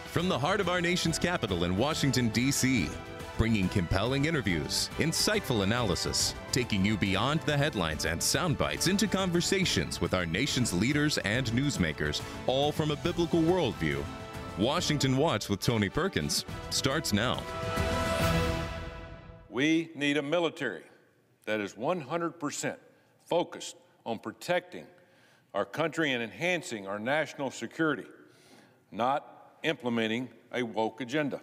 From the heart of our nation's capital in Washington, D.C., bringing compelling interviews, insightful analysis, taking you beyond the headlines and sound bites into conversations with our nation's leaders and newsmakers, all from a biblical worldview. Washington Watch with Tony Perkins starts now. We need a military that is 100% focused on protecting our country and enhancing our national security, not implementing a woke agenda.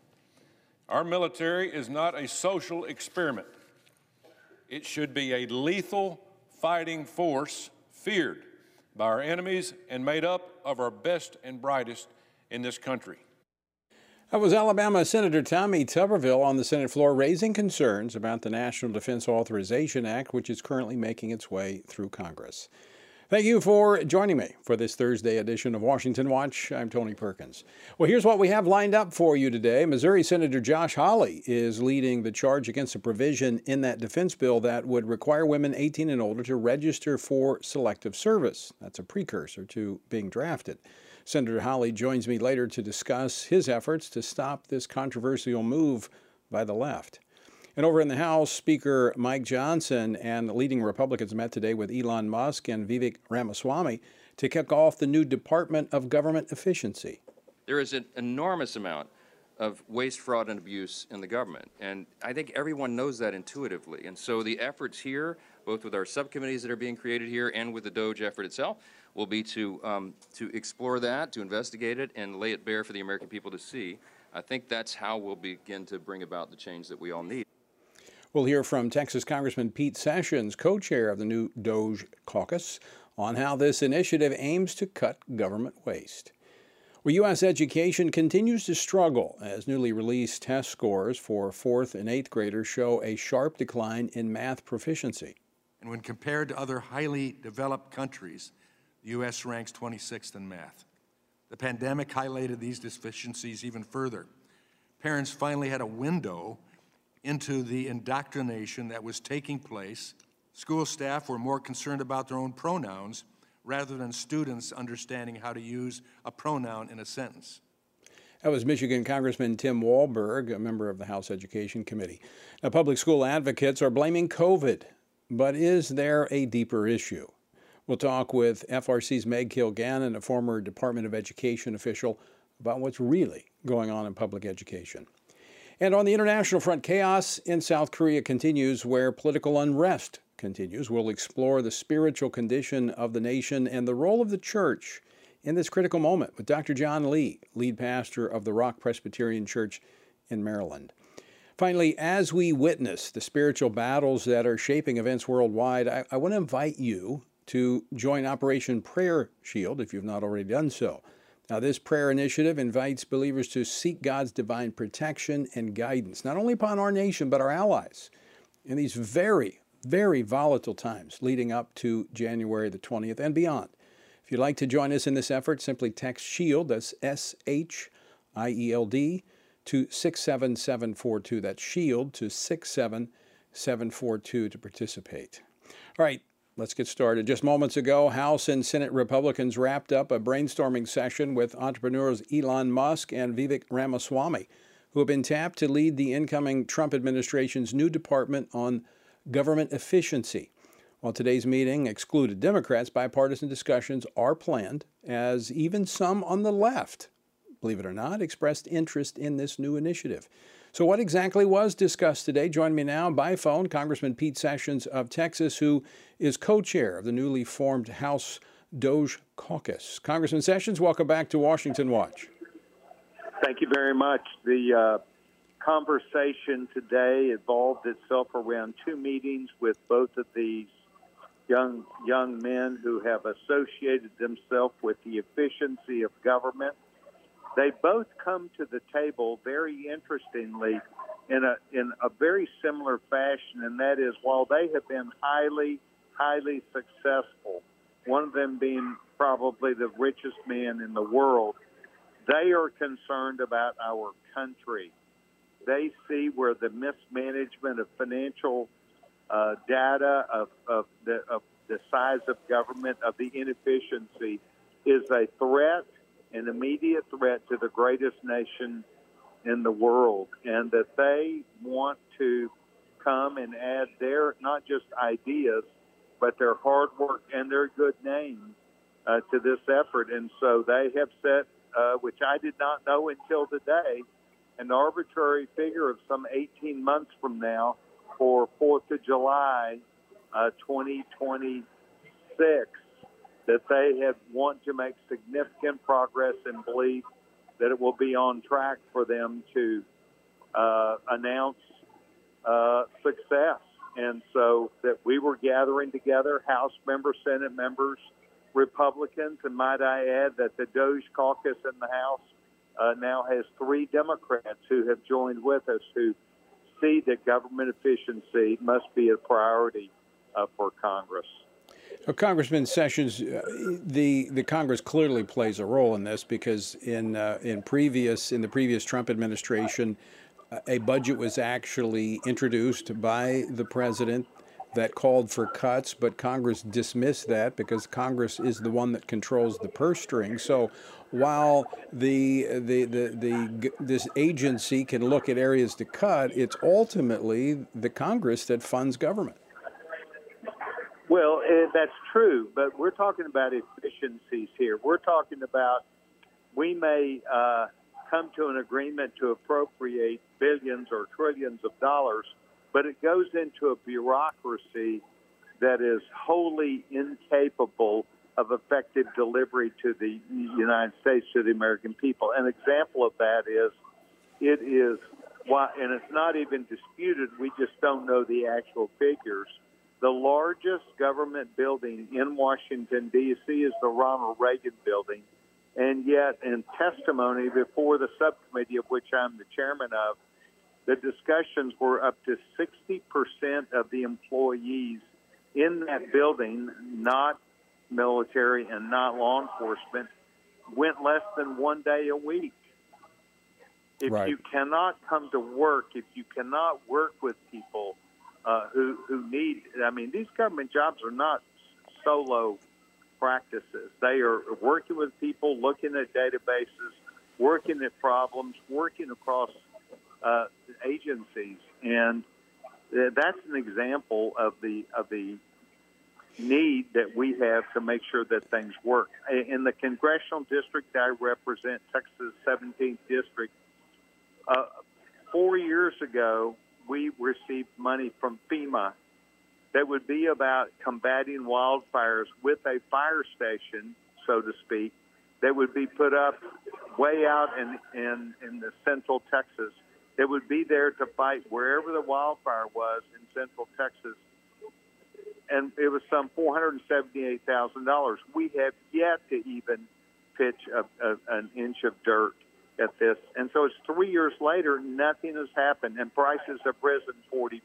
Our military is not a social experiment. It should be a lethal fighting force feared by our enemies and made up of our best and brightest in this country. That was Alabama Senator Tommy Tuberville on the Senate floor raising concerns about the National Defense Authorization Act, which is currently making its way through Congress. Thank you for joining me for this Thursday edition of Washington Watch. I'm Tony Perkins. Well, here's what we have lined up for you today. Missouri Senator Josh Hawley is leading the charge against a provision in that defense bill that would require women 18 and older to register for selective service. That's a precursor to being drafted. Senator Hawley joins me later to discuss his efforts to stop this controversial move by the left. And over in the House, Speaker Mike Johnson and leading Republicans met today with Elon Musk and Vivek Ramaswamy to kick off the new Department of Government Efficiency. There is an enormous amount of waste, fraud, and abuse in the government, and I think everyone knows that intuitively. And so the efforts here, both with our subcommittees that are being created here and with the DOGE effort itself, will be to explore that, to investigate it, and lay it bare for the American people to see. I think that's how we'll begin to bring about the change that we all need. We'll hear from Texas Congressman Pete Sessions, co-chair of the new DOGE caucus, on how this initiative aims to cut government waste. Well, U.S. education continues to struggle as newly released test scores for 4th and 8th graders show a sharp decline in math proficiency. And when compared to other highly developed countries, the U.S. ranks 26th in math. The pandemic highlighted these deficiencies even further. Parents finally had a window into the indoctrination that was taking place. School staff were more concerned about their own pronouns rather than students understanding how to use a pronoun in a sentence. That was Michigan Congressman Tim Walberg, a member of the House Education Committee. Now, public school advocates are blaming COVID, but is there a deeper issue? We'll talk with FRC's Meg Kilgannon, a former Department of Education official, about what's really going on in public education. And on the international front, chaos in South Korea continues where political unrest continues. We'll explore the spiritual condition of the nation and the role of the church in this critical moment with Dr. John Lee, lead pastor of the Rock Presbyterian Church in Maryland. Finally, as we witness the spiritual battles that are shaping events worldwide, I want to invite you to join Operation Prayer Shield if you've not already done so. Now, this prayer initiative invites believers to seek God's divine protection and guidance, not only upon our nation, but our allies in these very, very volatile times leading up to January the 20th and beyond. If you'd like to join us in this effort, simply text SHIELD, that's SHIELD, to 67742. That's SHIELD to 67742 to participate. All right. Let's get started. Just moments ago, House and Senate Republicans wrapped up a brainstorming session with entrepreneurs Elon Musk and Vivek Ramaswamy, who have been tapped to lead the incoming Trump administration's new Department on Government Efficiency. While today's meeting excluded Democrats, bipartisan discussions are planned as even some on the left, believe it or not, expressed interest in this new initiative. So what exactly was discussed today? Join me now by phone, Congressman Pete Sessions of Texas, who is co-chair of the newly formed House DOGE caucus. Congressman Sessions, welcome back to Washington Watch. Thank you very much. The conversation today evolved itself around two meetings with both of these young men who have associated themselves with the efficiency of government. They both come to the table, very interestingly, in a very similar fashion, and that is while they have been highly successful, one of them being probably the richest man in the world, they are concerned about our country. They see where the mismanagement of financial data, of the size of government, of the inefficiency, is a threat an immediate threat to the greatest nation in the world, and that they want to come and add their, not just ideas, but their hard work and their good name to this effort. And so they have set, which I did not know until today, an arbitrary figure of some 18 months from now for 4th of July 2026, that they have want to make significant progress and believe that it will be on track for them to announce success. And so that we were gathering together, House members, Senate members, Republicans, and might I add that the Doge caucus in the House now has 3 Democrats who have joined with us, who see that government efficiency must be a priority for Congress. Congressman Sessions, the Congress clearly plays a role in this, because in the previous Trump administration, a budget was actually introduced by the president that called for cuts, but Congress dismissed that because Congress is the one that controls the purse string. So while this agency can look at areas to cut, it's ultimately the Congress that funds government. Well, that's true, but we're talking about efficiencies here. We're talking about, we may come to an agreement to appropriate billions or trillions of dollars, but it goes into a bureaucracy that is wholly incapable of effective delivery to the United States, to the American people. An example of that is, and it's not even disputed, we just don't know the actual figures. The largest government building in Washington, D.C. is the Ronald Reagan Building. And yet, in testimony before the subcommittee, of which I'm the chairman of, the discussions were up to 60% of the employees in that building, not military and not law enforcement, went less than 1 day a week. If Right. you cannot come to work, if you cannot work with people who need, I mean, these government jobs are not solo practices. They are working with people, looking at databases, working at problems, working across agencies, and that's an example of the need that we have to make sure that things work. In the congressional district I represent, Texas 17th District, 4 years ago, we received money from FEMA that would be about combating wildfires with a fire station, so to speak, that would be put up way out in the central Texas. That would be there to fight wherever the wildfire was in central Texas. And it was some $478,000. We have yet to even pitch an inch of dirt at this. And so it's 3 years later, nothing has happened, and prices have risen 40%.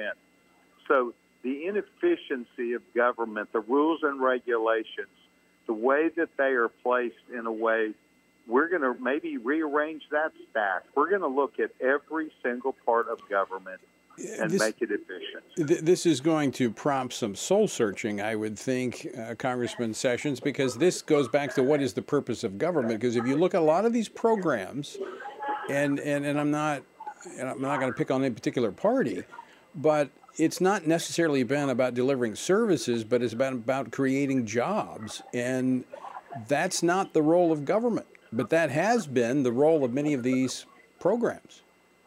So the inefficiency of government, the rules and regulations, the way that they are placed in a way, we're going to maybe rearrange that stack. We're going to look at every single part of government and make it efficient. This is going to prompt some soul searching, I would think, Congressman Sessions, because this goes back to what is the purpose of government. Because if you look at a lot of these programs, and I'm not going to pick on any particular party, but it's not necessarily been about delivering services, but it's about creating jobs, and that's not the role of government. But that has been the role of many of these programs.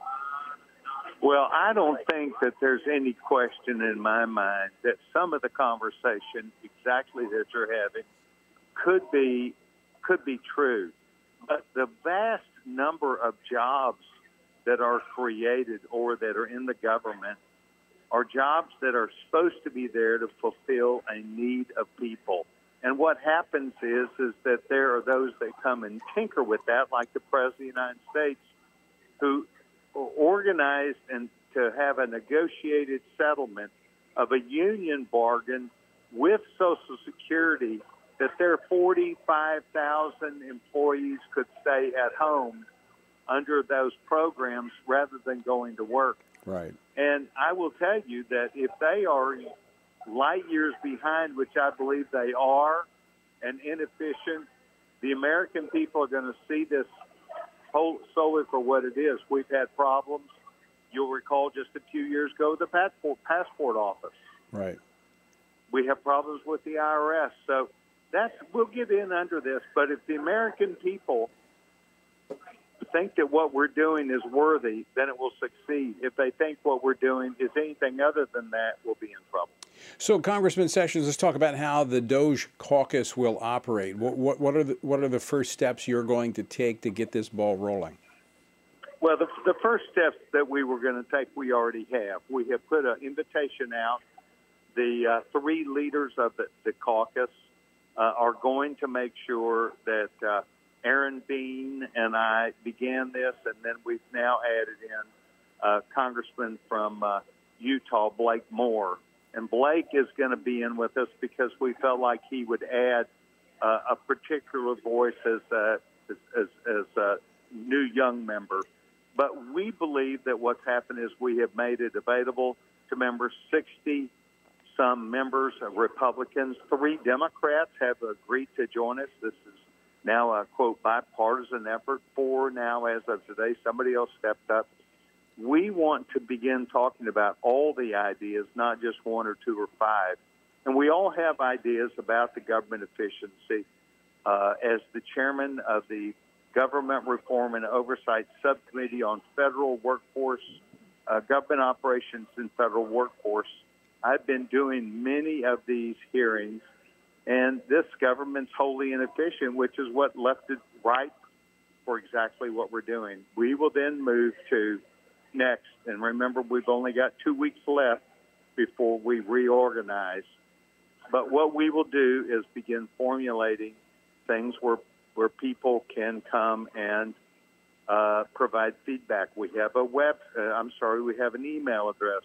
Well, I don't think that there's any question in my mind that some of the conversation exactly that you're having could be true. But the vast number of jobs that are created or that are in the government are jobs that are supposed to be there to fulfill a need of people. And what happens is that there are those that come and tinker with that, like the President of the United States, who organized and to have a negotiated settlement of a union bargain with Social Security that their 45,000 employees could stay at home under those programs rather than going to work. Right. And I will tell you that if they are light years behind, which I believe they are, and inefficient, The American people are going to see this solely for what it is. We've had problems. You'll recall just a few years ago, the passport office. Right. We have problems with the IRS. So we'll get in under this. But if the American people think that what we're doing is worthy, then it will succeed. If they think what we're doing is anything other than that, we'll be in trouble. So, Congressman Sessions, let's talk about how the DOJ caucus will operate. What are the first steps you're going to take to get this ball rolling? Well, the first steps that we were going to take, we already have. We have put an invitation out. The three leaders of the caucus are going to make sure that Aaron Bean and I began this, and then we've now added in Congressman from Utah, Blake Moore. And Blake is going to be in with us because we felt like he would add a particular voice as a new young member. But we believe that what's happened is we have made it available to members. 60-some members, Republicans. 3 Democrats have agreed to join us. This is now a, quote, bipartisan effort. 4 now, as of today. Somebody else stepped up. We want to begin talking about all the ideas, not just 1 or 2 or 5. And we all have ideas about the government efficiency. As the chairman of the Government Reform and Oversight Subcommittee on Federal Workforce, Government Operations and Federal Workforce, I've been doing many of these hearings, and this government's wholly inefficient, which is what left it ripe for exactly what we're doing. We will then move to next, and remember, we've only got 2 weeks left before we reorganize. But what we will do is begin formulating things where people can come and provide feedback. We have we have an email address,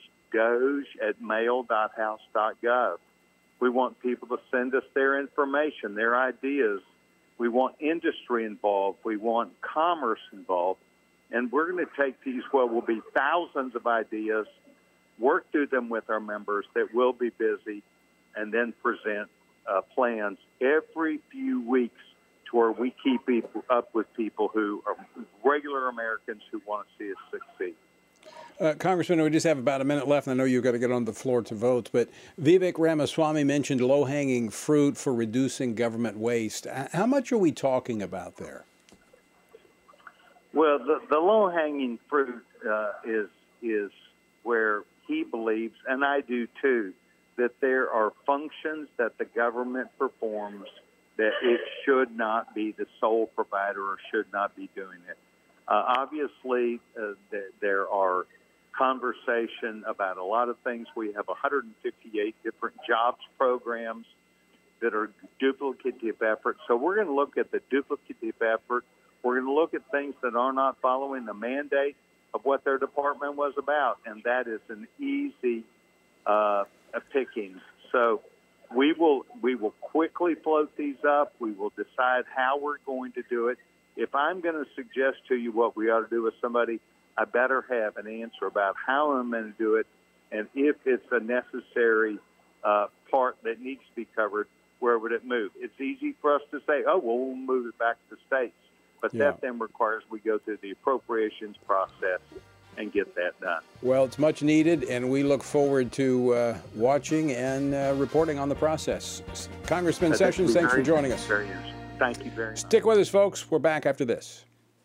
goj@mail.house.gov. We want people to send us their information, their ideas. We want industry involved. We want commerce involved. And we're going to take these, what will be thousands of ideas, work through them with our members that will be busy, and then present plans every few weeks to where we keep up with people who are regular Americans who want to see us succeed. Congressman, we just have about a minute left, and I know you've got to get on the floor to vote, but Vivek Ramaswamy mentioned low-hanging fruit for reducing government waste. How much are we talking about there? Well, the low-hanging fruit is where he believes, and I do too, that there are functions that the government performs that it should not be the sole provider or should not be doing it. Obviously, there are conversation about a lot of things. We have 158 different jobs programs that are duplicative efforts. So we're going to look at the duplicative effort. We're going to look at things that are not following the mandate of what their department was about, and that is an easy picking. So we will quickly float these up. We will decide how we're going to do it. If I'm going to suggest to you what we ought to do with somebody, I better have an answer about how I'm going to do it, and if it's a necessary part that needs to be covered, where would it move? It's easy for us to say, oh, well, we'll move it back to the states. But that then requires we go through the appropriations process and get that done. Well, it's much needed, and we look forward to watching and reporting on the process. Congressman Sessions, thanks for joining us. Thank you very much. Stick with us, folks. We're back after this.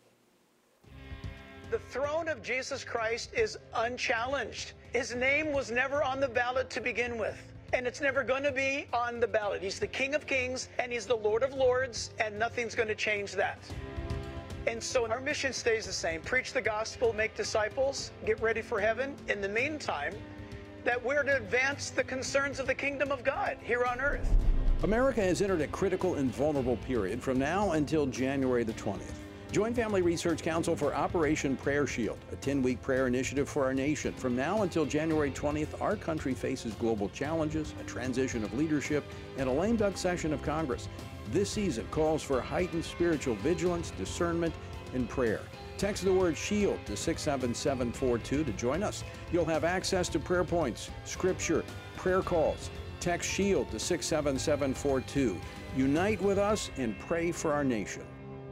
The throne of Jesus Christ is unchallenged. His name was never on the ballot to begin with, and it's never going to be on the ballot. He's the King of Kings, and he's the Lord of Lords, and nothing's going to change that. And so our mission stays the same. Preach the gospel, make disciples, get ready for heaven. In the meantime, that we're to advance the concerns of the kingdom of God here on earth. America has entered a critical and vulnerable period from now until January the 20th. Join Family Research Council for Operation Prayer Shield, a 10-week prayer initiative for our nation. From now until January 20th, our country faces global challenges, a transition of leadership, and a lame duck session of Congress. This season calls for heightened spiritual vigilance, discernment, and prayer. Text the word SHIELD to 67742 to join us. You'll have access to prayer points, scripture, prayer calls. Text SHIELD to 67742. unite with us and pray for our nation.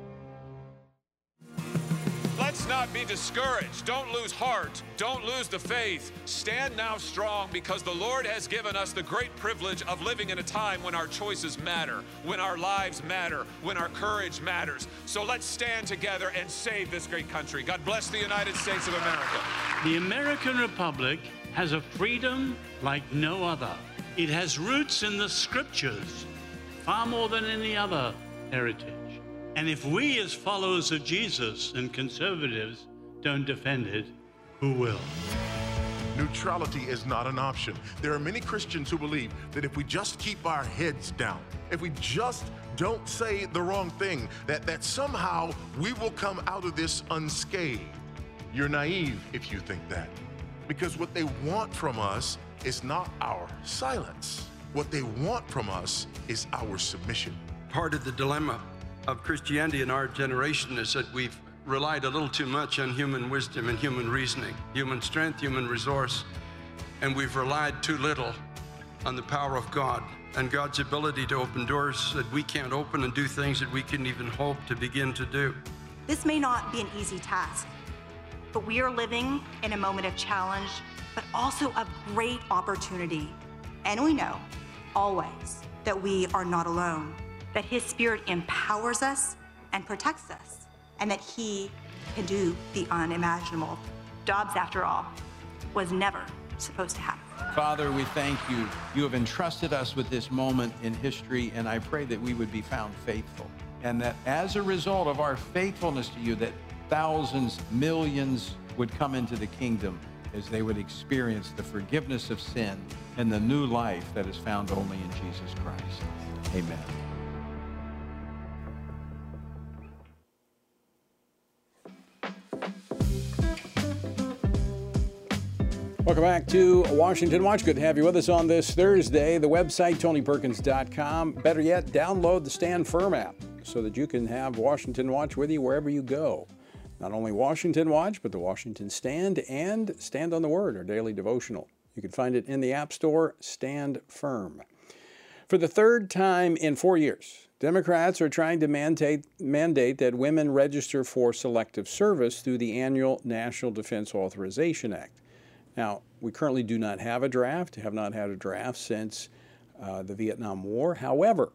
Let's not be discouraged. Don't lose heart. Don't lose the faith. Stand now strong, because the Lord has given us the great privilege of living in a time when our choices matter, when our lives matter, when our courage matters. So let's stand together and save this great country. God bless the United States of America. The American Republic has a freedom like no other. It has roots in the scriptures, far more than any other heritage. And if we as followers of Jesus and conservatives don't defend it, who will? Neutrality is not an option. There are many Christians who believe that if we just keep our heads down, if we just don't say the wrong thing, that somehow we will come out of this unscathed. You're naive if you think that. Because what they want from us is not our silence. What they want from us is our submission. Part of the dilemma of Christianity in our generation is that we've relied a little too much on human wisdom and human reasoning, human strength, human resource, and we've relied too little on the power of God and God's ability to open doors that we can't open and do things that we couldn't even hope to begin to do. This may not be an easy task, but we are living in a moment of challenge, but also of great opportunity. And we know, always, that we are not alone, that His Spirit empowers us and protects us, and that He can do the unimaginable. Dobbs, after all, was never supposed to happen. Father, we thank you. You have entrusted us with this moment in history, and I pray that we would be found faithful, and that as a result of our faithfulness to you, that thousands, millions would come into the kingdom as they would experience the forgiveness of sin and the new life that is found only in Jesus Christ. Amen. Welcome back to Washington Watch. Good to have you with us on this Thursday. The website, TonyPerkins.com. Better yet, download the Stand Firm app so that you can have Washington Watch with you wherever you go. Not only Washington Watch, but the Washington Stand and Stand on the Word, our daily devotional. You can find it in the App Store, Stand Firm. For the third time in 4 years, Democrats are trying to mandate that women register for selective service through the annual National Defense Authorization Act. Now, we currently do not have a draft, have not had a draft since the Vietnam War. However,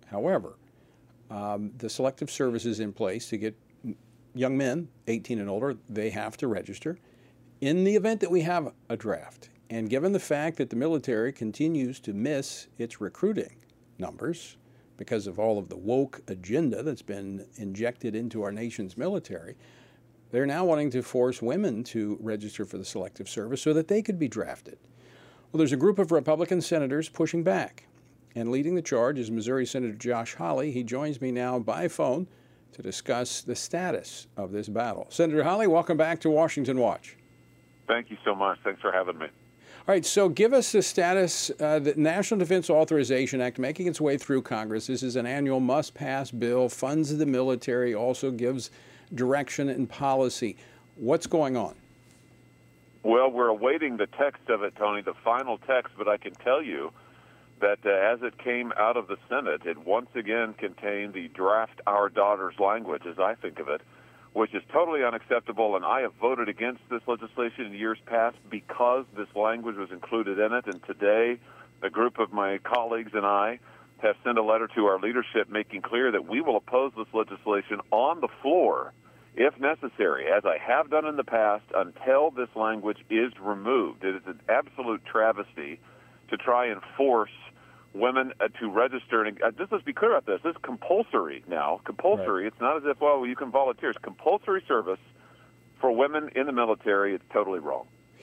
the selective service is in place to get young men, 18 and older. They have to register in the event that we have a draft. And given the fact that the military continues to miss its recruiting numbers because of all of the woke agenda that's been injected into our nation's military, they're now wanting to force women to register for the selective service so that they could be drafted. Well, there's a group of Republican senators pushing back, and leading the charge is Missouri Senator Josh Hawley. He joins me now by phone to discuss the status of this battle. Senator Hawley, welcome back to Washington Watch. Thank you so much. Thanks for having me. All right, so give us the status. The National Defense Authorization Act making its way through Congress. This is an annual must-pass bill, funds the military, also gives direction and policy. What's going on? Well, we're awaiting the text of it, Tony, the final text, but I can tell you that as it came out of the Senate, it once again contained the draft our daughters language, as I think of it, which is totally unacceptable, and I have voted against this legislation in years past because this language was included in it, and today a group of my colleagues and I have sent a letter to our leadership making clear that we will oppose this legislation on the floor, if necessary, as I have done in the past, until this language is removed. It is an absolute travesty to try and force women to register. And just let's be clear about this. This is compulsory now. Compulsory. Right. It's not as if, well, you can volunteer. It's compulsory service for women in the military. It's totally wrong.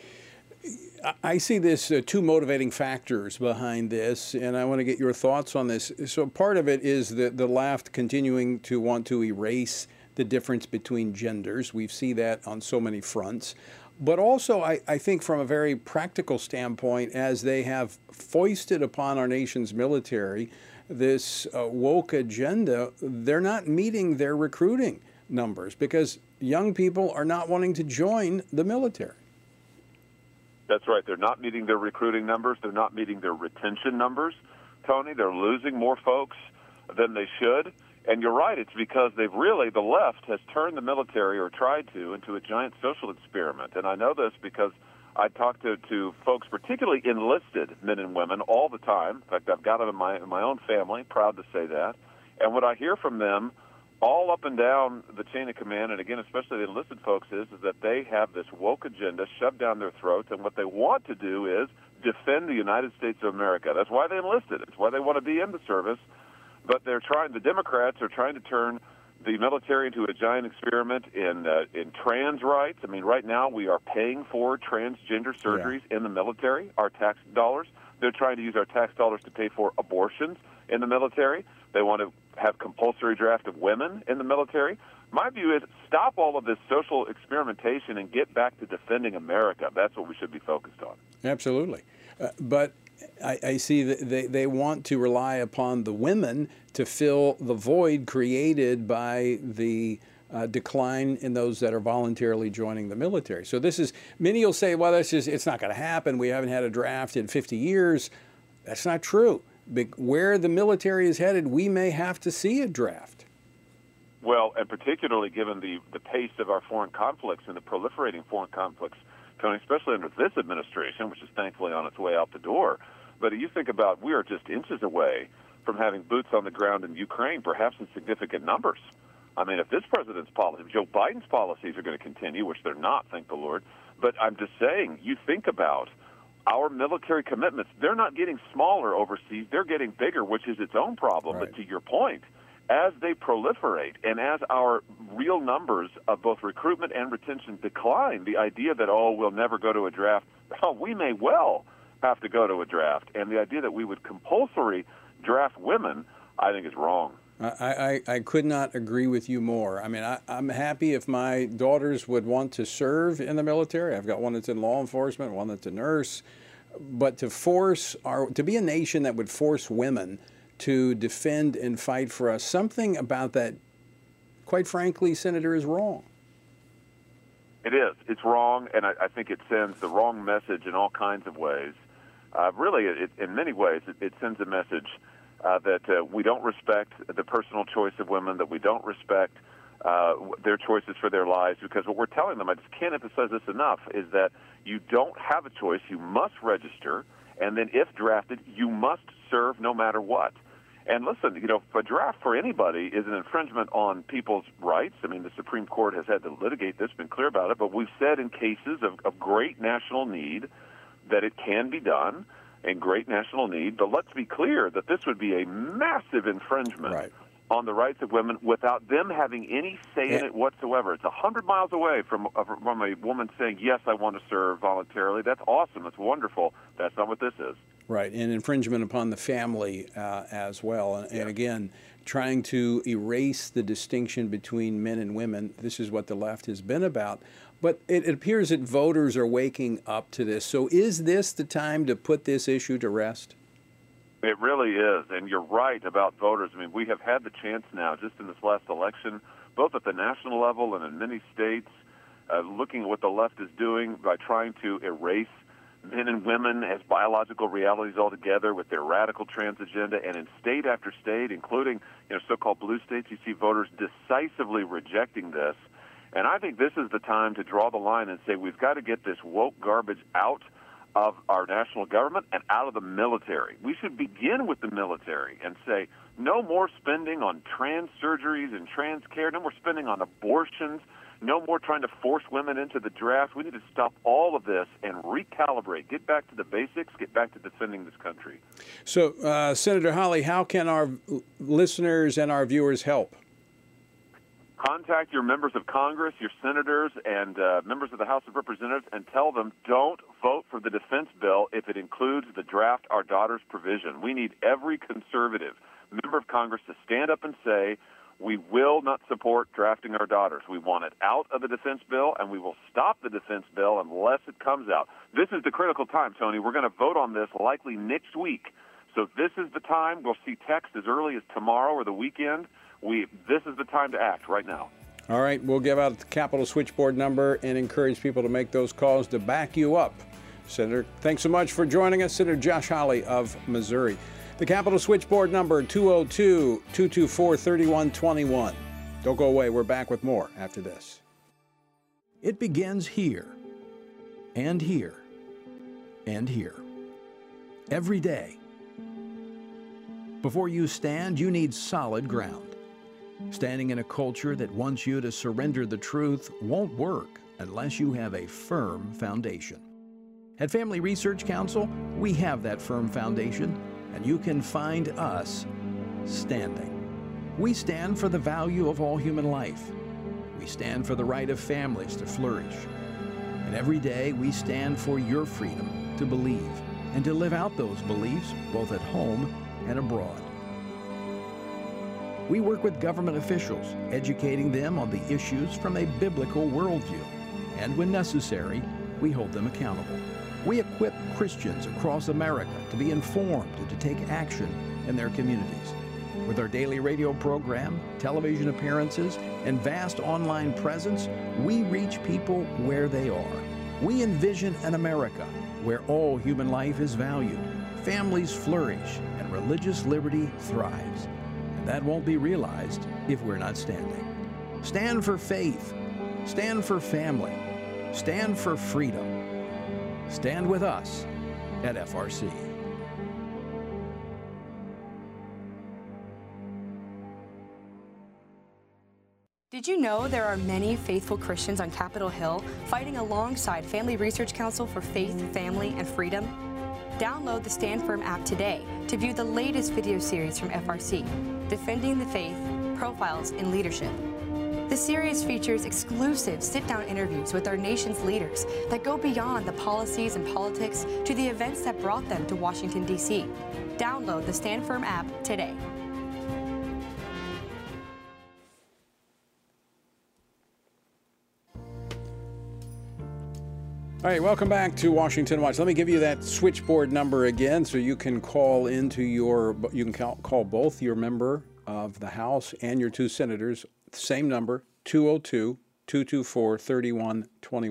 I see this two motivating factors behind this, and I want to get your thoughts on this. So part of it is the left continuing to want to erase the difference between genders. We see that on so many fronts. But also, I think from a very practical standpoint, as they have foisted upon our nation's military this woke agenda, they're not meeting their recruiting numbers because young people are not wanting to join the military. That's right. They're not meeting their recruiting numbers. They're not meeting their retention numbers, Tony. They're losing more folks than they should. And you're right, it's because the left has turned the military, or tried to, into a giant social experiment. And I know this because I talk to folks, particularly enlisted men and women, all the time. In fact, I've got them in my own family, proud to say that. And what I hear from them all up and down the chain of command, and again, especially the enlisted folks, is that they have this woke agenda shoved down their throats, and what they want to do is defend the United States of America. That's why they enlisted. It's why they want to be in the service. But the Democrats are trying to turn the military into a giant experiment in trans rights. I mean, right now we are paying for transgender surgeries in the military, our tax dollars. They're trying to use our tax dollars to pay for abortions in the military. They want to have compulsory draft of women in the military. My view is stop all of this social experimentation and get back to defending America. That's what we should be focused on. Absolutely. But I see that they want to rely upon the women to fill the void created by the decline in those that are voluntarily joining the military. So this is, many will say, well, it's not going to happen. We haven't had a draft in 50 years. That's not true. Where the military is headed, we may have to see a draft. Well, and particularly given the pace of our foreign conflicts and the proliferating foreign conflicts, Tony, especially under this administration, which is thankfully on its way out the door. But you think about, we are just inches away from having boots on the ground in Ukraine, perhaps in significant numbers. I mean, if this president's policy, if Joe Biden's policies are going to continue, which they're not, thank the Lord, but I'm just saying, you think about our military commitments, they're not getting smaller overseas, they're getting bigger, which is its own problem. Right. But to your point, as they proliferate and as our real numbers of both recruitment and retention decline, the idea that, we'll never go to a draft, we may well have to go to a draft. And the idea that we would compulsory draft women, I think is wrong. I could not agree with you more. I mean, I'm happy if my daughters would want to serve in the military. I've got one that's in law enforcement, one that's a nurse. But to be a nation that would force women to defend and fight for us, something about that, quite frankly, Senator, is wrong. It is. It's wrong, and I think it sends the wrong message in all kinds of ways. In many ways, it sends a message that we don't respect the personal choice of women, that we don't respect their choices for their lives, because what we're telling them, I just can't emphasize this enough, is that you don't have a choice. You must register, and then if drafted, you must serve no matter what. And listen, a draft for anybody is an infringement on people's rights. I mean, the Supreme Court has had to litigate this, been clear about it, but we've said in cases of great national need that it can be done, in great national need. But let's be clear that this would be a massive infringement on the rights of women without them having any say in it whatsoever. It's 100 miles away from a woman saying, yes, I want to serve voluntarily. That's awesome. That's wonderful. That's not what this is. Right, and infringement upon the family as well. And again, trying to erase the distinction between men and women. This is what the left has been about. But it appears that voters are waking up to this. So is this the time to put this issue to rest? It really is, and you're right about voters. I mean, we have had the chance now, just in this last election, both at the national level and in many states, looking at what the left is doing by trying to erase men and women as biological realities altogether with their radical trans agenda. And in state after state, including so-called blue states, you see voters decisively rejecting this. And I think this is the time to draw the line and say we've got to get this woke garbage out of our national government and out of the military. We should begin with the military and say no more spending on trans surgeries and trans care, no more spending on abortions, no more trying to force women into the draft. We need to stop all of this and recalibrate, get back to the basics, get back to defending this country. So, Senator Hawley, how can our listeners and our viewers help? Contact your members of Congress, your senators, and members of the House of Representatives, and tell them don't vote for the defense bill if it includes the draft our daughters provision. We need every conservative member of Congress to stand up and say, we will not support drafting our daughters. We want it out of the defense bill, and we will stop the defense bill unless it comes out. This is the critical time, Tony. We're going to vote on this likely next week. So this is the time. We'll see text as early as tomorrow or the weekend. This is the time to act right now. All right, we'll give out the Capitol switchboard number and encourage people to make those calls to back you up. Senator, thanks so much for joining us. Senator Josh Hawley of Missouri. The Capitol switchboard number 202-224-3121. Don't go away. We're back with more after this. It begins here, and here, and here. Every day. Before you stand, you need solid ground. Standing in a culture that wants you to surrender the truth won't work unless you have a firm foundation. At Family Research Council, we have that firm foundation, and you can find us standing. We stand for the value of all human life. We stand for the right of families to flourish. And every day we stand for your freedom to believe and to live out those beliefs both at home and abroad. We work with government officials, educating them on the issues from a biblical worldview. And when necessary, we hold them accountable. We equip Christians across America to be informed and to take action in their communities. With our daily radio program, television appearances, and vast online presence, we reach people where they are. We envision an America where all human life is valued, families flourish, and religious liberty thrives. And that won't be realized if we're not standing. Stand for faith. Stand for family. Stand for freedom. Stand with us at FRC. Did you know there are many faithful Christians on Capitol Hill fighting alongside Family Research Council for faith, family, and freedom? Download the Stand Firm app today to view the latest video series from FRC, Defending the Faith, Profiles in Leadership. The series features exclusive sit-down interviews with our nation's leaders that go beyond the policies and politics to the events that brought them to Washington, D.C. Download the Stand Firm app today. All right, welcome back to Washington Watch. Let me give you that switchboard number again so you can call into call both your member of the House and your two senators. Same number, 202-224-3121,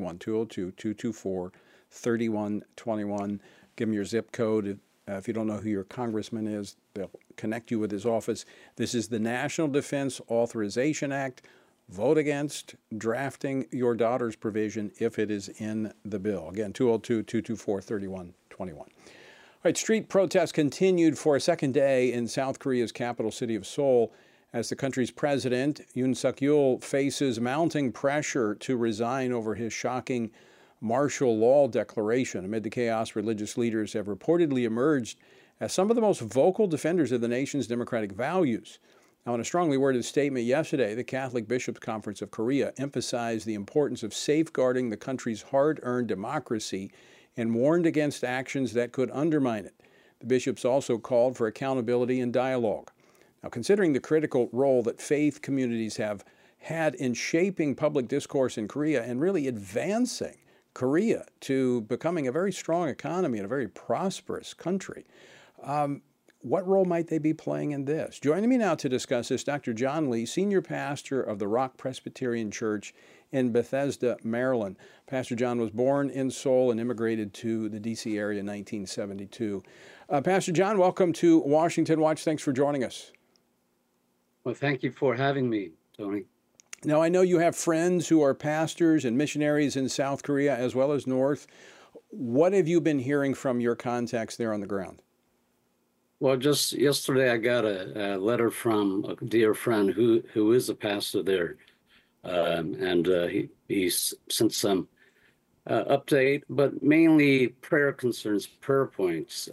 202-224-3121. Give them your zip code. If you don't know who your congressman is, they'll connect you with his office. This is the National Defense Authorization Act. Vote against drafting your daughter's provision if it is in the bill. Again, 202-224-3121. All right, street protests continued for a second day in South Korea's capital city of Seoul as the country's president, Yoon Suk-yeol, faces mounting pressure to resign over his shocking martial law declaration. Amid the chaos, religious leaders have reportedly emerged as some of the most vocal defenders of the nation's democratic values. Now, in a strongly worded statement yesterday, the Catholic Bishops' Conference of Korea emphasized the importance of safeguarding the country's hard-earned democracy and warned against actions that could undermine it. The bishops also called for accountability and dialogue. Now, considering the critical role that faith communities have had in shaping public discourse in Korea and really advancing Korea to becoming a very strong economy and a very prosperous country, what role might they be playing in this? Joining me now to discuss this, Dr. John Lee, senior pastor of the Rock Presbyterian Church in Bethesda, Maryland. Pastor John was born in Seoul and immigrated to the D.C. area in 1972. Pastor John, welcome to Washington Watch. Thanks for joining us. Well, thank you for having me, Tony. Now, I know you have friends who are pastors and missionaries in South Korea as well as North. What have you been hearing from your contacts there on the ground? Well, just yesterday I got a letter from a dear friend who is a pastor there, and he sent some update, but mainly prayer concerns, prayer points.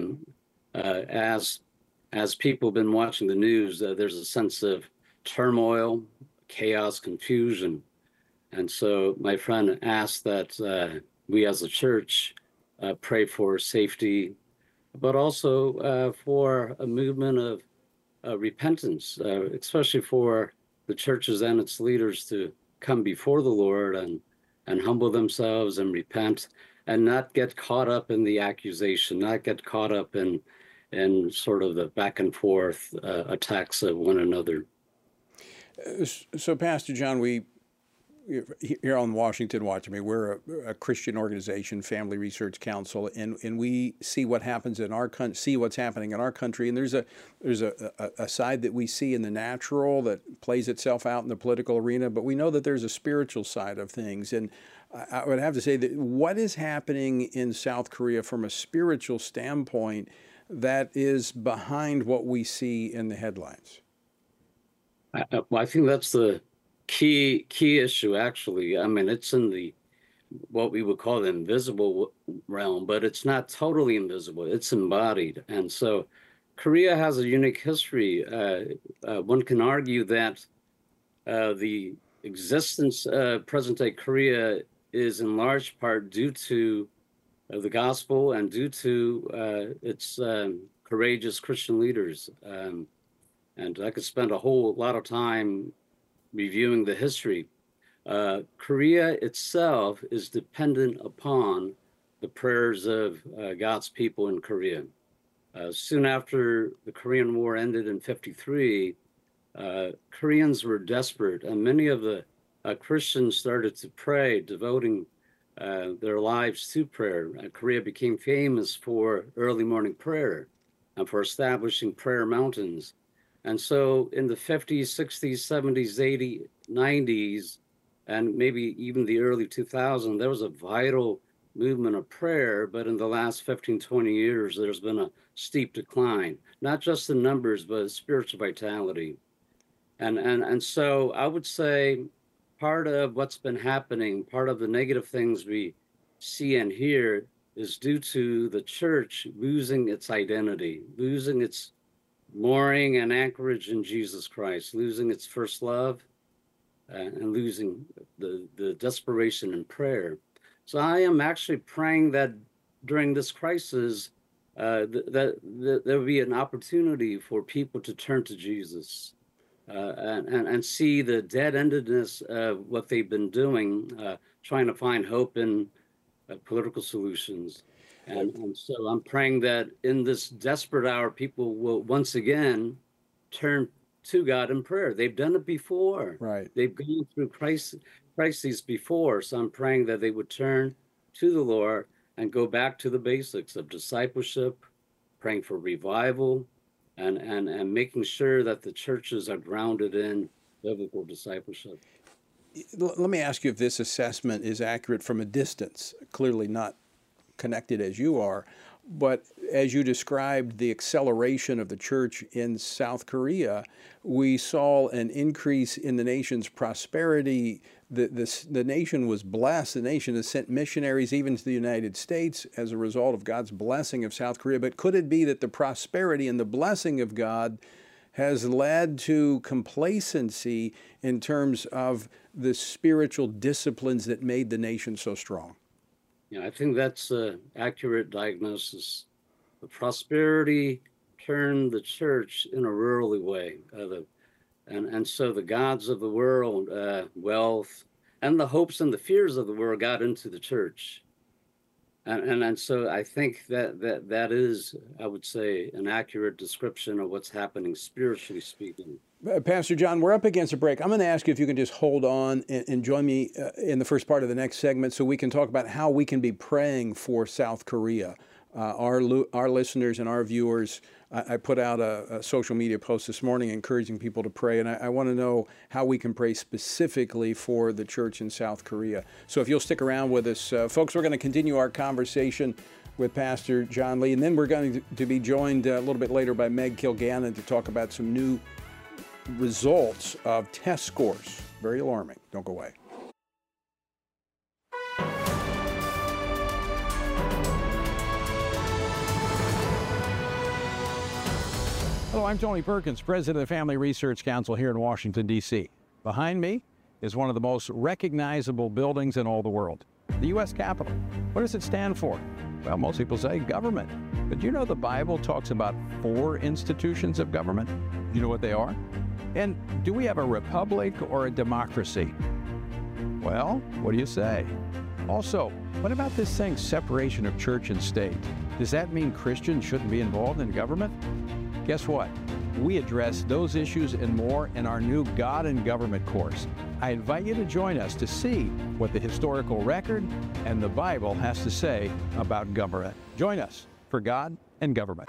As people have been watching the news, there's a sense of turmoil, chaos, confusion, and so my friend asked that we as a church pray for safety, but also for a movement of repentance, especially for the churches and its leaders to come before the Lord and humble themselves and repent and not get caught up in the accusation, not get caught up in sort of the back and forth attacks of one another. So, Pastor John, we here on Washington Watch, I mean, we're a Christian organization, Family Research Council, and we see what happens in our country, see what's happening in our country, and there's a side that we see in the natural that plays itself out in the political arena, but we know that there's a spiritual side of things, and I would have to say that what is happening in South Korea from a spiritual standpoint that is behind what we see in the headlines? I think that's the key issue, actually. I mean, it's in the what we would call the invisible realm, but it's not totally invisible. It's embodied. And so Korea has a unique history. One can argue that the existence of present-day Korea is in large part due to the gospel and due to its courageous Christian leaders. And I could spend a whole lot of time reviewing the history. Korea itself is dependent upon the prayers of God's people in Korea. Soon after the Korean War ended in '53, Koreans were desperate, and many of the Christians started to pray, devoting their lives to prayer. Korea became famous for early morning prayer and for establishing prayer mountains. And so in the 50s, 60s, 70s, 80s, 90s, and maybe even the early 2000s, there was a vital movement of prayer. But in the last 15, 20 years, there's been a steep decline, not just in numbers, but spiritual vitality. And so I would say part of what's been happening, part of the negative things we see and hear is due to the church losing its identity, losing its mooring and anchorage in Jesus Christ, losing its first love, and losing the desperation in prayer. So I am actually praying that during this crisis, that there will be an opportunity for people to turn to Jesus and see the dead-endedness of what they've been doing, trying to find hope in political solutions. And so I'm praying that in this desperate hour, people will once again turn to God in prayer. They've done it before. Right. They've gone through crises before. So I'm praying that they would turn to the Lord and go back to the basics of discipleship, praying for revival, and making sure that the churches are grounded in biblical discipleship. Let me ask you if this assessment is accurate from a distance, clearly not connected as you are, but as you described the acceleration of the church in South Korea, we saw an increase in the nation's prosperity. The nation was blessed. The nation has sent missionaries even to the United States as a result of God's blessing of South Korea. But could it be that the prosperity and the blessing of God has led to complacency in terms of the spiritual disciplines that made the nation so strong? Yeah, I think that's an accurate diagnosis. The prosperity turned the church in a worldly way. And so the gods of the world, wealth, and the hopes and the fears of the world got into the church. And so I think that is, I would say, an accurate description of what's happening spiritually speaking. Pastor John, we're up against a break. I'm going to ask you if you can just hold on and join me in the first part of the next segment so we can talk about how we can be praying for South Korea. Our listeners and our viewers, I put out a social media post this morning encouraging people to pray, and I want to know how we can pray specifically for the church in South Korea. So if you'll stick around with us, folks, we're going to continue our conversation with Pastor John Lee, and then we're going to be joined a little bit later by Meg Kilgannon to talk about some new results of test scores. Very alarming. Don't go away. Hello, I'm Tony Perkins, president of the Family Research Council here in Washington, D.C. Behind me is one of the most recognizable buildings in all the world, the U.S. Capitol. What does it stand for? Well, most people say government. But you know the Bible talks about 4 institutions of government? You know what they are? And do we have a republic or a democracy? Well, what do you say? Also, what about this thing, separation of church and state? Does that mean Christians shouldn't be involved in government? Guess what? We address those issues and more in our new God and Government course. I invite you to join us to see what the historical record and the Bible has to say about government. Join us for God and Government.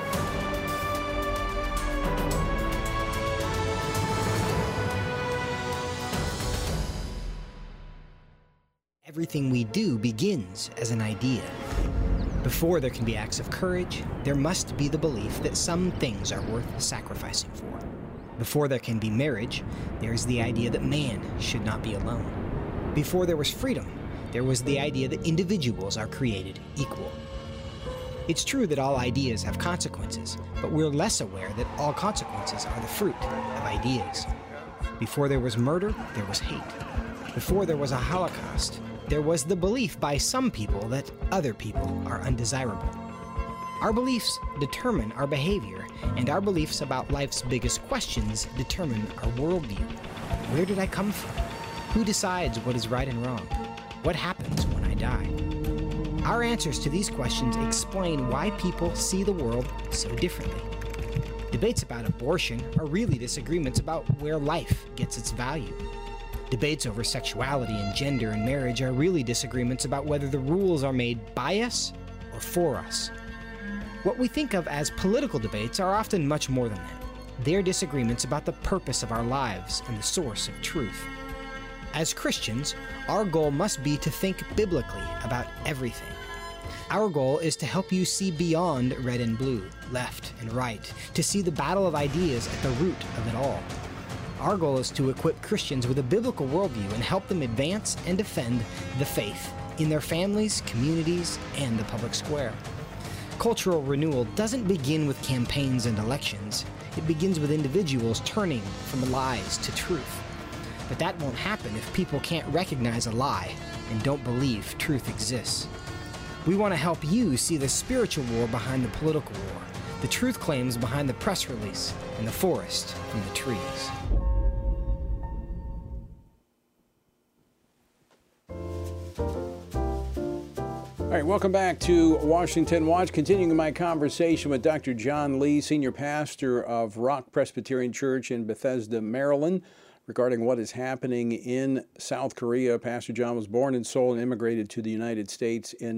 Everything we do begins as an idea. Before there can be acts of courage, there must be the belief that some things are worth sacrificing for. Before there can be marriage, there is the idea that man should not be alone. Before there was freedom, there was the idea that individuals are created equal. It's true that all ideas have consequences, but we're less aware that all consequences are the fruit of ideas. Before there was murder, there was hate. Before there was a Holocaust, there was the belief by some people that other people are undesirable. Our beliefs determine our behavior, and our beliefs about life's biggest questions determine our worldview. Where did I come from? Who decides what is right and wrong? What happens when I die? Our answers to these questions explain why people see the world so differently. Debates about abortion are really disagreements about where life gets its value. Debates over sexuality and gender and marriage are really disagreements about whether the rules are made by us or for us. What we think of as political debates are often much more than that. They're disagreements about the purpose of our lives and the source of truth. As Christians, our goal must be to think biblically about everything. Our goal is to help you see beyond red and blue, left and right, to see the battle of ideas at the root of it all. Our goal is to equip Christians with a biblical worldview and help them advance and defend the faith in their families, communities, and the public square. Cultural renewal doesn't begin with campaigns and elections. It begins with individuals turning from lies to truth. But that won't happen if people can't recognize a lie and don't believe truth exists. We want to help you see the spiritual war behind the political war, the truth claims behind the press release, and the forest from the trees. All right, welcome back to Washington Watch. Continuing my conversation with Dr. John Lee, Senior Pastor of Rock Presbyterian Church in Bethesda, Maryland, regarding what is happening in South Korea. Pastor John was born in Seoul and immigrated to the United States in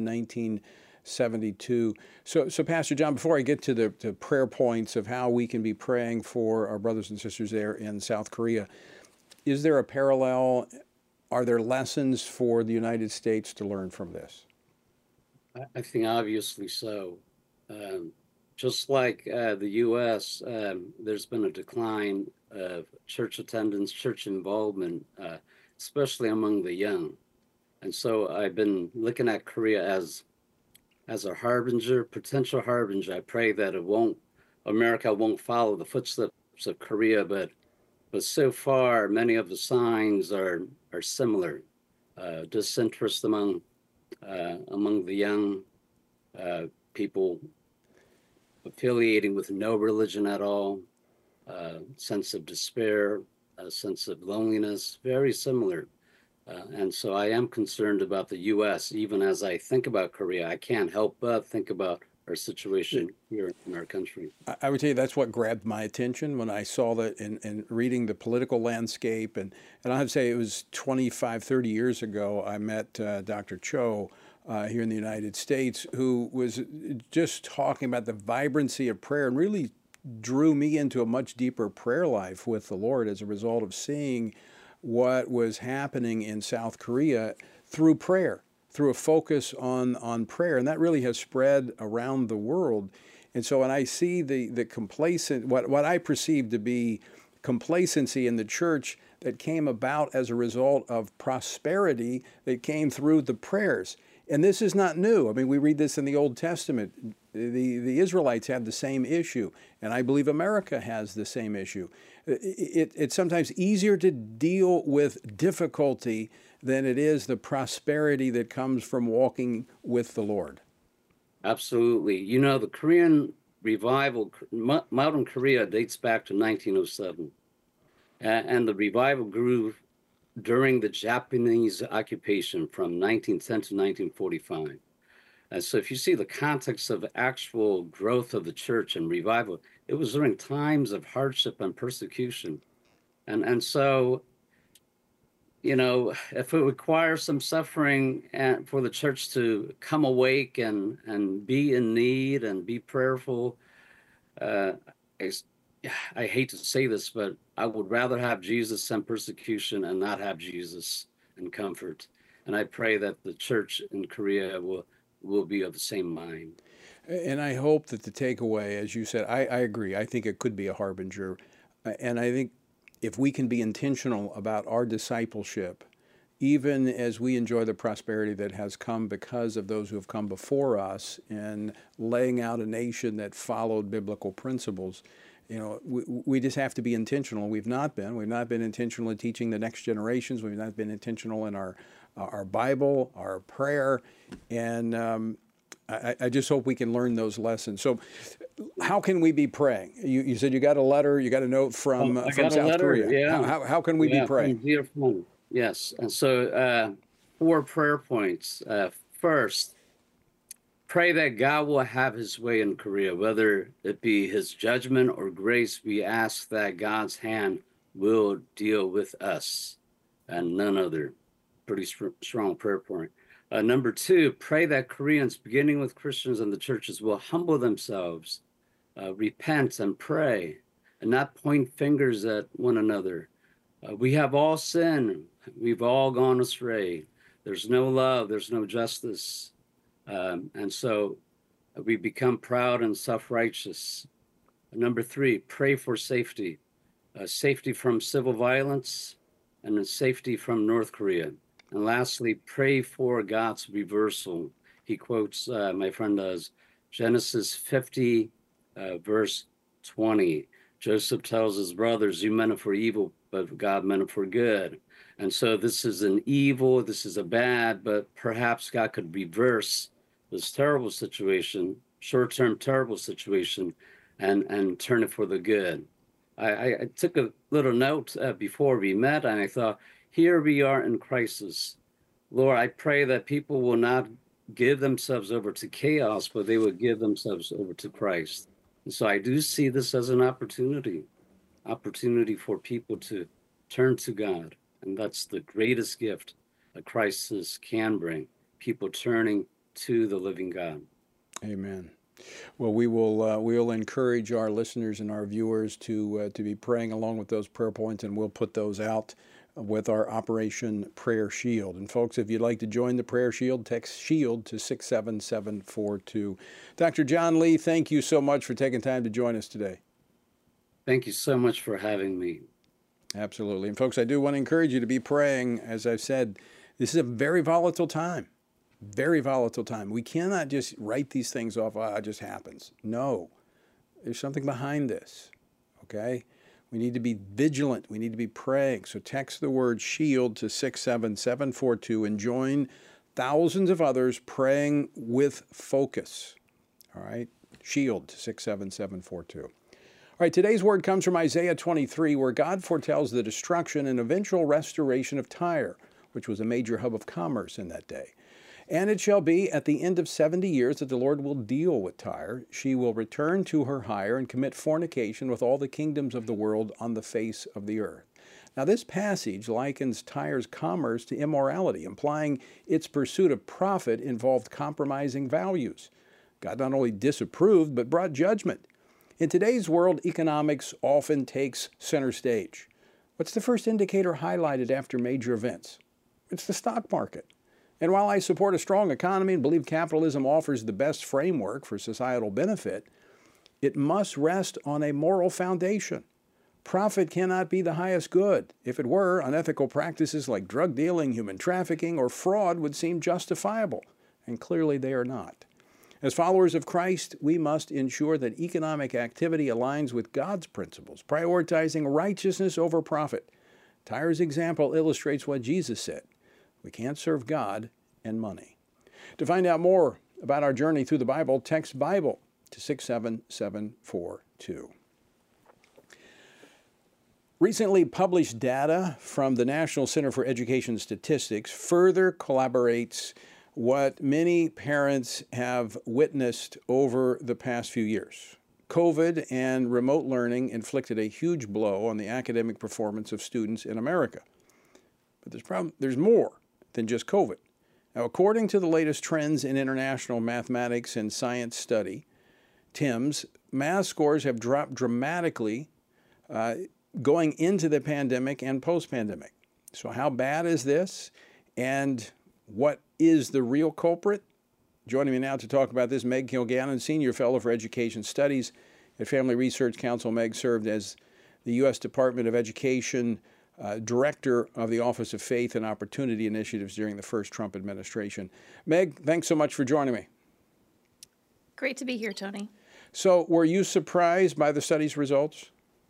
1972. So Pastor John, before I get to the prayer points of how we can be praying for our brothers and sisters there in South Korea, is there a parallel? Are there lessons for the United States to learn from this? I think obviously so. Just like the U.S., there's been a decline of church attendance, church involvement, especially among the young. And so I've been looking at Korea as a harbinger, potential harbinger. I pray that America won't follow the footsteps of Korea, but so far many of the signs are similar. Disinterest among the young people, affiliating with no religion at all, sense of despair, a sense of loneliness, very similar. And so I am concerned about the U.S. Even as I think about Korea, I can't help but think about our situation here in our country. I would tell you that's what grabbed my attention when I saw that in reading the political landscape. And I have to say it was 25, 30 years ago I met Dr. Cho here in the United States, who was just talking about the vibrancy of prayer and really drew me into a much deeper prayer life with the Lord as a result of seeing what was happening in South Korea through prayer, through a focus on prayer. And that really has spread around the world. And so when I see the complacent, what I perceive to be complacency in the church that came about as a result of prosperity that came through the prayers. And this is not new. I mean, we read this in the Old Testament. The Israelites had the same issue, and I believe America has the same issue. It's sometimes easier to deal with difficulty than it is the prosperity that comes from walking with the Lord. Absolutely. You know, the Korean revival, modern Korea dates back to 1907. And the revival grew during the Japanese occupation from 1910 to 1945. And so if you see the context of actual growth of the church and revival, it was during times of hardship and persecution. And so if it requires some suffering and for the church to come awake and be in need and be prayerful, I hate to say this, but I would rather have Jesus and persecution and not have Jesus and comfort. And I pray that the church in Korea will be of the same mind. And I hope that the takeaway, as you said, I agree. I think it could be a harbinger. And I think if we can be intentional about our discipleship, even as we enjoy the prosperity that has come because of those who have come before us in laying out a nation that followed biblical principles, we just have to be intentional. We've not been intentional in teaching the next generations. We've not been intentional in our Bible, our prayer, and I just hope we can learn those lessons. So how can we be praying? You said you got a letter, you got a note from South Korea. Yeah. How can we be praying? Dear friend. Yes. And so 4 prayer points. First, pray that God will have his way in Korea, whether it be his judgment or grace. We ask that God's hand will deal with us and none other. Pretty strong prayer point. Number 2, pray that Koreans, beginning with Christians and the churches, will humble themselves, repent and pray, and not point fingers at one another. We have all sinned. We've all gone astray. There's no love. There's no justice. And so we become proud and self-righteous. Number 3, pray for safety. Safety from civil violence and safety from North Korea. And lastly, pray for God's reversal. He quotes, my friend does, Genesis 50, verse 20. Joseph tells his brothers, you meant it for evil, but God meant it for good. And so this is an evil, this is a bad, but perhaps God could reverse this terrible situation, short-term terrible situation, and turn it for the good. I took a little note before we met, and I thought, here we are in crisis. Lord, I pray that people will not give themselves over to chaos, but they will give themselves over to Christ. And so I do see this as an opportunity for people to turn to God. And that's the greatest gift a crisis can bring, people turning to the living God. Amen. Well, we'll encourage our listeners and our viewers to be praying along with those prayer points, and we'll put those out with our Operation Prayer Shield. And folks, if you'd like to join the Prayer Shield, text SHIELD to 67742. Dr. John Lee, thank you so much for taking time to join us today. Thank you so much for having me. Absolutely. And folks, I do want to encourage you to be praying. As I've said, this is a very volatile time. Very volatile time. We cannot just write these things off, it just happens. No, there's something behind this, okay? We need to be vigilant. We need to be praying. So text the word SHIELD to 67742 and join thousands of others praying with focus, all right? SHIELD to 67742. All right, today's word comes from Isaiah 23, where God foretells the destruction and eventual restoration of Tyre, which was a major hub of commerce in that day. And it shall be at the end of 70 years that the Lord will deal with Tyre. She will return to her hire and commit fornication with all the kingdoms of the world on the face of the earth. Now, this passage likens Tyre's commerce to immorality, implying its pursuit of profit involved compromising values. God not only disapproved, but brought judgment. In today's world, economics often takes center stage. What's the first indicator highlighted after major events? It's the stock market. And while I support a strong economy and believe capitalism offers the best framework for societal benefit, it must rest on a moral foundation. Profit cannot be the highest good. If it were, unethical practices like drug dealing, human trafficking, or fraud would seem justifiable, and clearly they are not. As followers of Christ, we must ensure that economic activity aligns with God's principles, prioritizing righteousness over profit. Tyre's example illustrates what Jesus said. We can't serve God and money. To find out more about our journey through the Bible, text Bible to 67742. Recently published data from the National Center for Education Statistics further corroborates what many parents have witnessed over the past few years. COVID and remote learning inflicted a huge blow on the academic performance of students in America. But there's more than just COVID. Now, according to the latest Trends in International Mathematics and Science study, TIMSS, math scores have dropped dramatically going into the pandemic and post-pandemic. So how bad is this? And what is the real culprit? Joining me now to talk about this, Meg Kilgannon, Senior Fellow for Education Studies at Family Research Council. Meg served as the U.S. Department of Education Director of the Office of Faith and Opportunity Initiatives during the first Trump administration. Meg, thanks so much for joining me. Great to be here, Tony. So were you surprised by the study's results?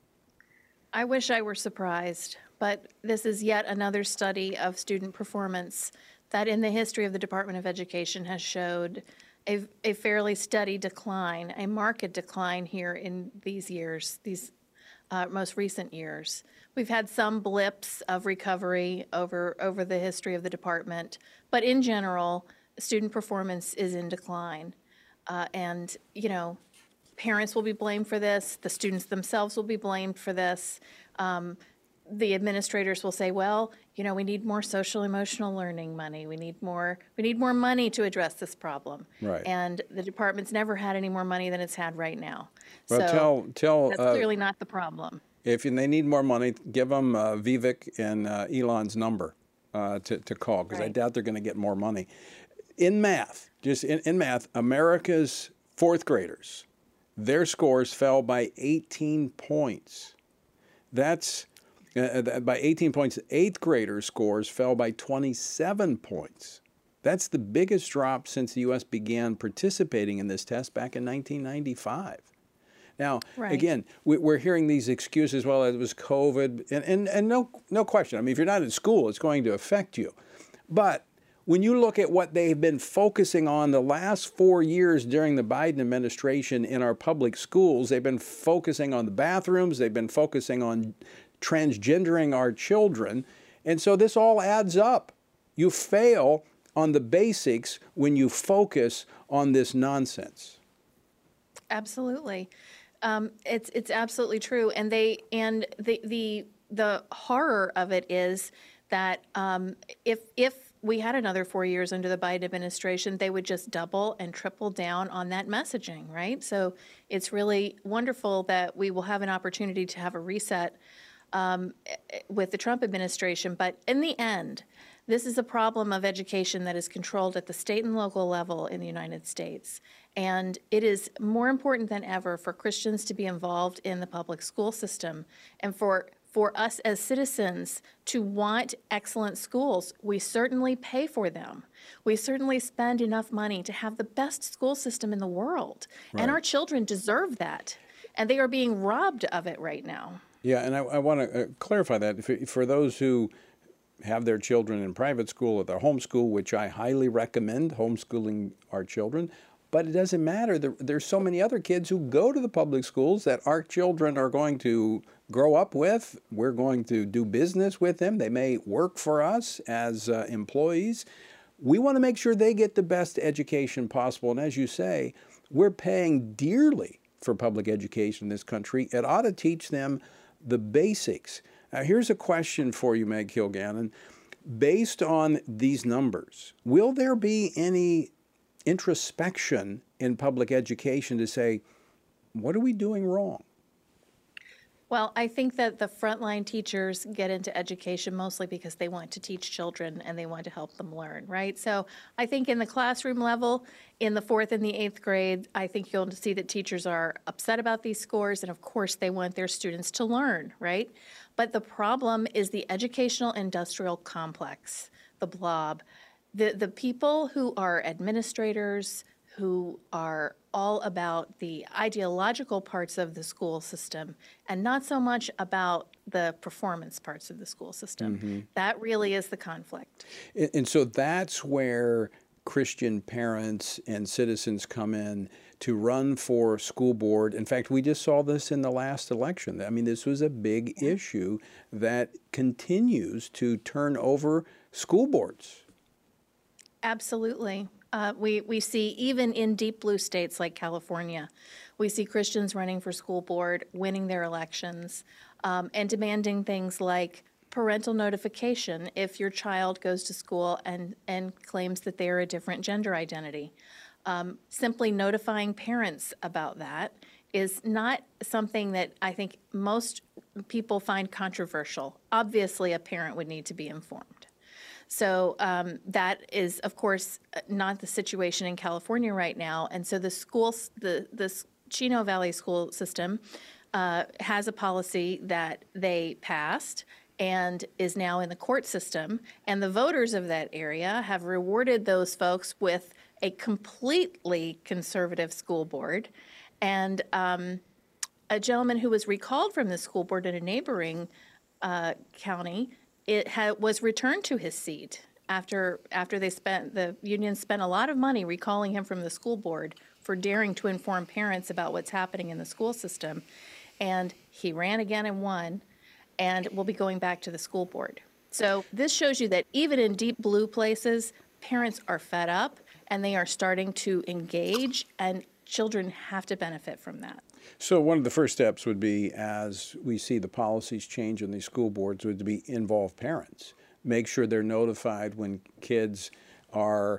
I wish I were surprised, but this is yet another study of student performance that in the history of the Department of Education has showed a fairly steady decline, a marked decline here in these years, these most recent years. We've had some blips of recovery over the history of the department, but in general, student performance is in decline. And, you know, parents will be blamed for this. The students themselves will be blamed for this. The administrators will say, well, you know, we need more social emotional learning money. We need more money to address this problem. Right. And the department's never had any more money than it's had right now. Well, so tell that's clearly not the problem. If they need more money, give them Vivek and Elon's number to call, because I doubt they're going to get more money. In math, just in math, America's fourth graders, their scores fell by 18 points. That's by 18 points. Eighth graders' scores fell by 27 points. That's the biggest drop since the U.S. began participating in this test back in 1995. Now, again, we're hearing these excuses, well, it was COVID, and no question. I mean, if you're not in school, it's going to affect you. But when you look at what they've been focusing on the last 4 years during the Biden administration in our public schools, they've been focusing on the bathrooms, they've been focusing on transgendering our children, and so this all adds up. You fail on the basics when you focus on this nonsense. Absolutely. It's absolutely true, and the horror of it is that if we had another 4 years under the Biden administration, they would just double and triple down on that messaging, right? So it's really wonderful that we will have an opportunity to have a reset with the Trump administration, but in the end, this is a problem of education that is controlled at the state and local level in the United States. And it is more important than ever for Christians to be involved in the public school system and for us as citizens to want excellent schools. We certainly pay for them. We certainly spend enough money to have the best school system in the world. Right. And our children deserve that. And they are being robbed of it right now. Yeah, and I want to clarify that for those who have their children in private school or their homeschool, which I highly recommend, homeschooling our children. But it doesn't matter. There's so many other kids who go to the public schools that our children are going to grow up with. We're going to do business with them. They may work for us as employees. We want to make sure they get the best education possible. And as you say, we're paying dearly for public education in this country. It ought to teach them the basics. Now, here's a question for you, Meg Kilgannon. Based on these numbers, will there be any introspection in public education to say, what are we doing wrong? Well, I think that the frontline teachers get into education mostly because they want to teach children and they want to help them learn, right? So I think in the classroom level, in the 4th and the 8th grade, I think you'll see that teachers are upset about these scores, and of course they want their students to learn, right? But the problem is the educational industrial complex, the blob. The people who are administrators, who are all about the ideological parts of the school system and not so much about the performance parts of the school system. Mm-hmm. That really is the conflict. And so that's where Christian parents and citizens come in to run for school board. In fact, we just saw this in the last election. I mean, this was a big issue that continues to turn over school boards. Absolutely. We see even in deep blue states like California, we see Christians running for school board, winning their elections, and demanding things like parental notification if your child goes to school and claims that they are a different gender identity. Simply notifying parents about that is not something that I think most people find controversial. Obviously, a parent would need to be informed. So that is, of course, not the situation in California right now. And so the schools, the Chino Valley school system has a policy that they passed and is now in the court system. And the voters of that area have rewarded those folks with a completely conservative school board. And a gentleman who was recalled from the school board in a neighboring county, was returned to his seat after the union spent a lot of money recalling him from the school board for daring to inform parents about what's happening in the school system. And he ran again and won, and will be going back to the school board. So this shows you that even in deep blue places, parents are fed up and they are starting to engage, and children have to benefit from that. So one of the first steps would be, as we see the policies change in these school boards, would be involve parents. Make sure they're notified when kids are,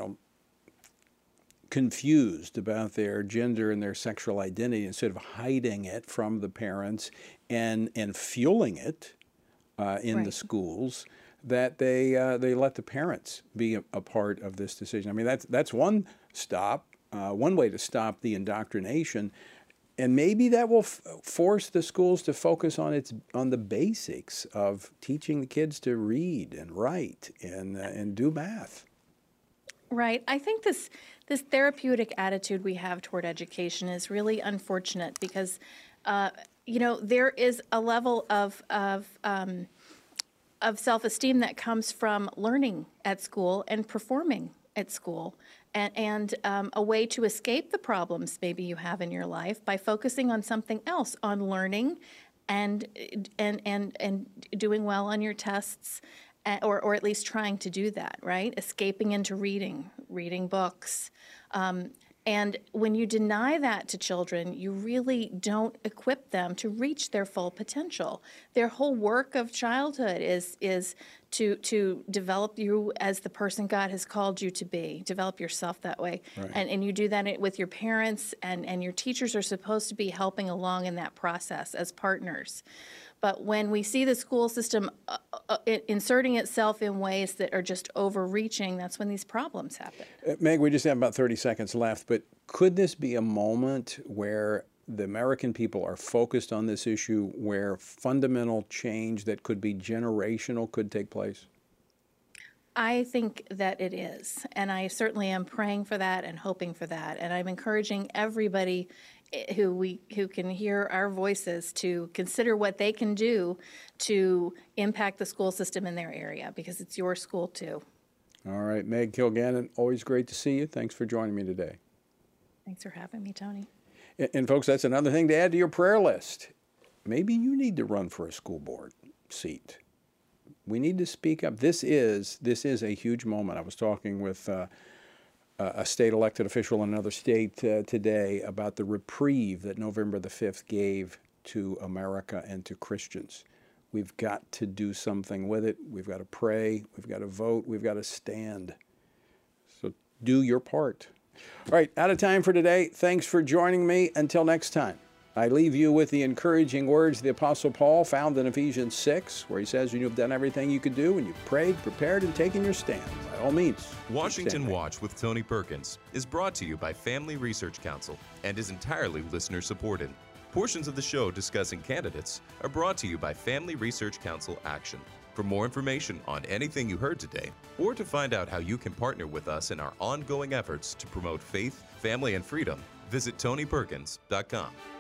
confused about their gender and their sexual identity, instead of hiding it from the parents and fueling it in the schools, that they let the parents be a part of this decision. I mean, that's one way to stop the indoctrination. And maybe that will force the schools to focus on the basics of teaching the kids to read and write and do math. Right. I think this therapeutic attitude we have toward education is really unfortunate because, there is a level of self-esteem that comes from learning at school and performing at school. And a way to escape the problems maybe you have in your life by focusing on something else, on learning and doing well on your tests, or at least trying to do that, right? Escaping into reading books. And when you deny that to children, you really don't equip them to reach their full potential. Their whole work of childhood is to develop you as the person God has called you to be, develop yourself that way. Right. And you do that with your parents, and your teachers are supposed to be helping along in that process as partners. But when we see the school system inserting itself in ways that are just overreaching, that's when these problems happen. Meg, we just have about 30 seconds left, but could this be a moment where the American people are focused on this issue, where fundamental change that could be generational could take place? I think that it is, and I certainly am praying for that and hoping for that, and I'm encouraging everybody who can hear our voices to consider what they can do to impact the school system in their area, because it's your school too. All right, Meg Kilgannon, always great to see you. Thanks for joining me today. Thanks for having me, Tony. And folks, that's another thing to add to your prayer list. Maybe you need to run for a school board seat. We need to speak up. This is a huge moment. I was talking with a state elected official in another state today about the reprieve that November the 5th gave to America and to Christians. We've got to do something with it. We've got to pray. We've got to vote. We've got to stand. So do your part. All right, out of time for today. Thanks for joining me. Until next time, I leave you with the encouraging words of the Apostle Paul found in Ephesians 6, where he says, when you've done everything you could do, when you've prayed, prepared, and taken your stand, by all means. Washington Watch with Tony Perkins is brought to you by Family Research Council and is entirely listener-supported. Portions of the show discussing candidates are brought to you by Family Research Council Action. For more information on anything you heard today, or to find out how you can partner with us in our ongoing efforts to promote faith, family, and freedom, visit TonyPerkins.com.